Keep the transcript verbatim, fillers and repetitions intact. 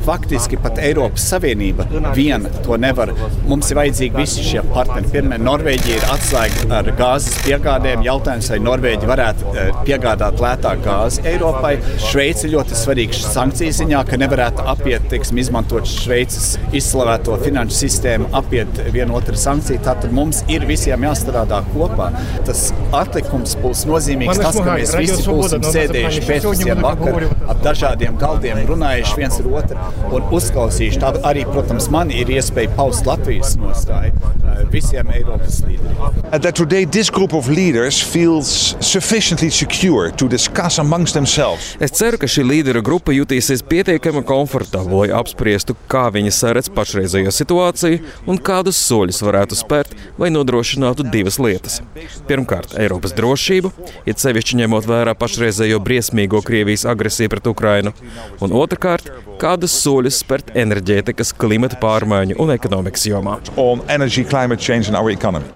faktiski pat Eiropas Savienība viena to nevar. Mums ir vajadzīgi visi šie partneri. Pirmie, Norvēģija ir atslēga ar gāzes piegādēm. Jautājums, vai Norvēģi varētu piegādāt lētāk gāzi Eiropai. Šveice ir ļoti svarīga sankciju ziņā, ka nevarētu apiet, teiksim, izmantot Šveices izslavēto finanšu sistēmu, apiet vienotru sankciju. Tātad mums ir visiem jāstrādā kopā. Tas atlikums būs nozīmīgs tas, ka mēs visi būsim sēdējuši pēcpusdienu vakaru ap dažādiem galdiem, runājuši viens ar otru un uzklausījuši. Tā arī, protams, man ir iespēja paust Latvijas nostāju visiem Eiropas līderiem. That today this group of leaders feels sufficiently secure to discuss amongst themselves. Es ceru, ka šī līderu grupa jutīsies pietiekami komfortabli, lai apspriestu, kā viņi saredz pašreizējo situāciju un kādus soļus varētu spērt, lai nodrošinātu divas lietas. Pirmkārt, Eiropas drošību, it sevišķi ņemot vērā pašreizējo briesmīgo Krievijas agresiju pret Ukrainu, un otrkārt, kādus soļus spērt enerģētikas, klimata pārmaiņu un ekonomikas jomā. On energy, climate change and our economy.